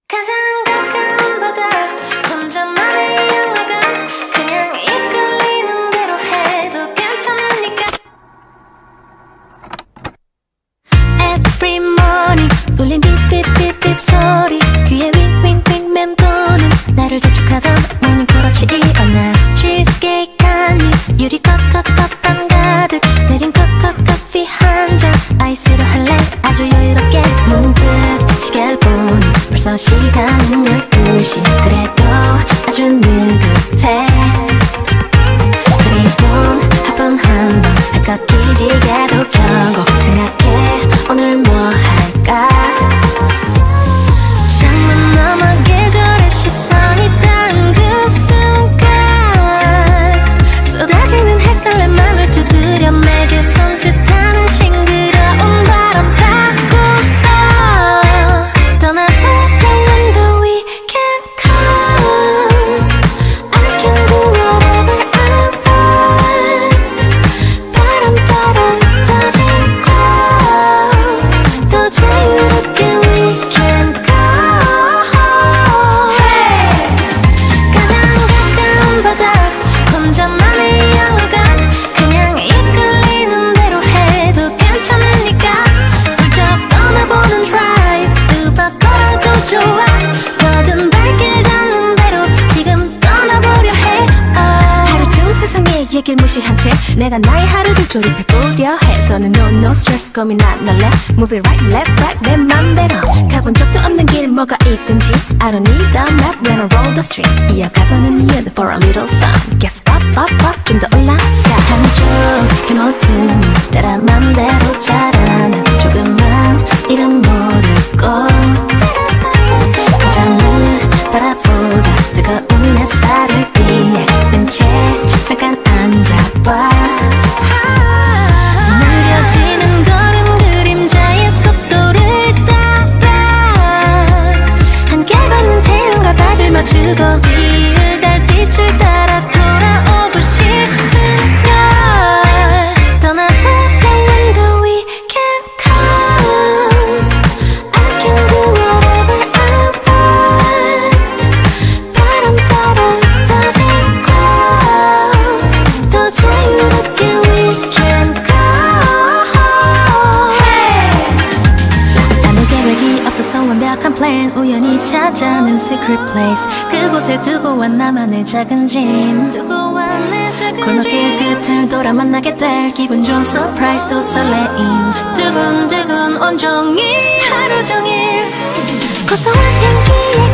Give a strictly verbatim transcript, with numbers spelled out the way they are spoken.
가장 가까운 바다 혼자만의 영화관 그냥 이끌리는 대로 해도 괜찮으니까 Every morning 울린 삐삐삐삐 소리 귀에 윙윙윙 맴도는 나를 재촉하던 모닝콜 없이 일어나 cheesecake 한입 유리컵 컵컵 한가득 내린 컵컵 커피 한잔 아이스로 할래 아주 여유롭게 문득 시계를 보니 벌써 시간은 열두 시 그래도 아주 느긋해 그리곤 하품 한번 할것 기지개도 켜고 생각해 오늘 뭐 할까 창문 너머 계절의 시선이 닿은 그 순간 쏟아지는 햇살 내 맘을 두드려 내게 손짓하는 싱그러운 바람 타고서 떠나볼까 when the weekend comes I can do whatever I want 바람 따라 흩어진 cloud 더 자유롭게 we can go hey! 가장 가까운 바다 혼자만의 영화관 그냥 이끌리는 대로 해도 괜찮으니까 훌쩍 떠나보는 drive 두 번 걸어도 좋아 뭐든 발길 닿는 대로 지금 떠나보려 해 oh. 하루 중 세상의 얘길 무시한 채 내가 나의 하루를 조립해보려 해 너는 no no stress 고민 안 할래 Move it right left right 내 맘대로 가본 적도 없는 길 뭐가 있든지 I don't need a map when I roll the street 이어가보는 이유는 for a little fun Guess pop pop pop 좀 더 올라가 한쪽 길 모퉁이 따라 맘대로 자라는 조그만 이름 모르고 한참을 바라보다 뜨거운 햇살을 위해 벤치에 잠깐 앉아봐 느려지는 걸음 그림자의 속도를 따라 함께 걷는 태양과 발을 맞추고 뒤을 달빛을 따라 돌아오고 싶은 걸 떠나볼까 when the weekend comes I can do whatever I want 바람 따라 흩어진 cloud 더 자유롭게 we can go hey! 아무 계획이 없어서 완벽한 plan 우연히 찾아낸 secret place 그곳에 두고 와 나만의 작은 짐 골목길 끝을 돌아 만나게 될 기분 좋은 surprise 또 설레임 두근두근 온종일 하루 종일 고소한 향기에